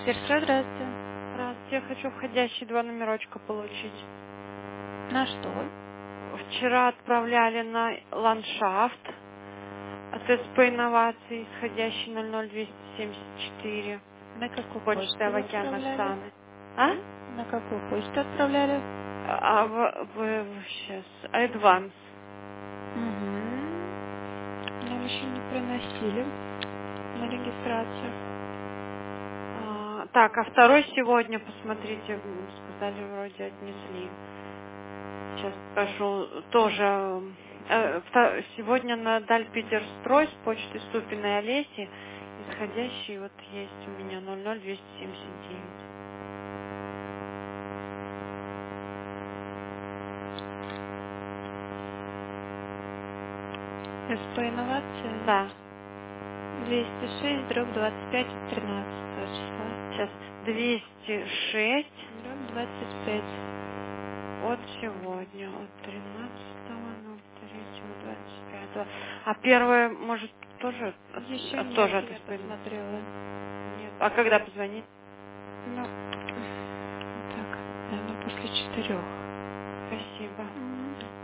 Тверская, здравствуйте. Здравствуйте, я хочу входящие 2 номерочка получить. На что? Вчера отправляли на ландшафт от СП инноваций, исходящий 00274. На какую почту Почта вы Авакян отправляли? Оксаны. А? На какую почту отправляли? Сейчас. Advance. Угу. Нам еще не приносили на регистрацию. Так, а второй сегодня, посмотрите, сказали, вроде отнесли. Сейчас скажу, тоже. Сегодня на Дальпетерстрой с почты Ступиной Олеси, исходящий вот есть у меня 00279. СП инновация Да, 206/25/13 числа. сейчас 206 Дробь 25. от сегодня, от 13.03.25. А первое, может, тоже, Еще тоже нет, от я СП? посмотрела. Нет. А когда позвонить? Ну, так, наверное, после 4. Спасибо.